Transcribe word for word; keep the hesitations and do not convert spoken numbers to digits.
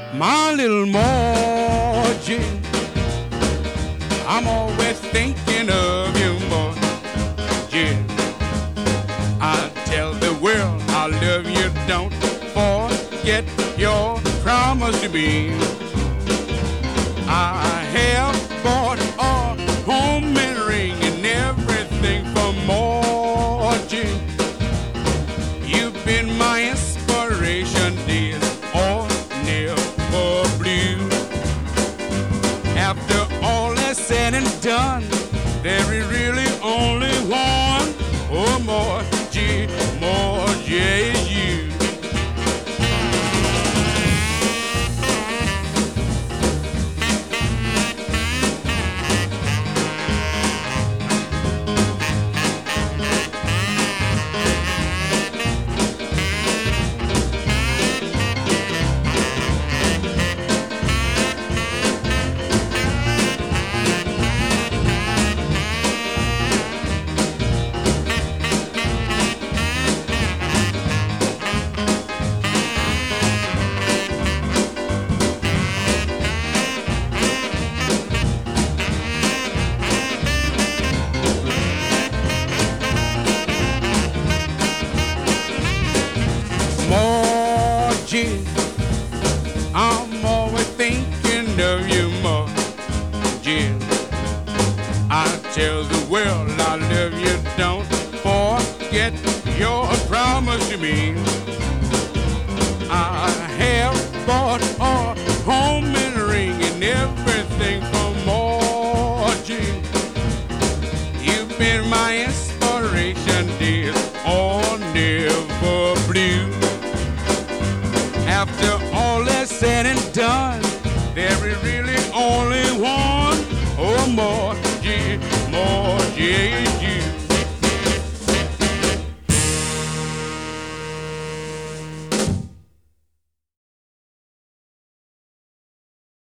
My little Margie, I'm always thinking of you, Margie. I tell the world I love you, don't forget your promise to me. I have bought a homemade ring and everything for Margie. You've been my inspiration, days all never blue. After all is said and done, there is really only one. Oh, Margie, Margie is you. Margie, I'm always thinking of you, Margie. I tell the world I love you, don't forget your promise to me. I have bought a homemade ring and everything for Margie. You've been my inspiration, dear, all never blue. After all is said and done, there is really only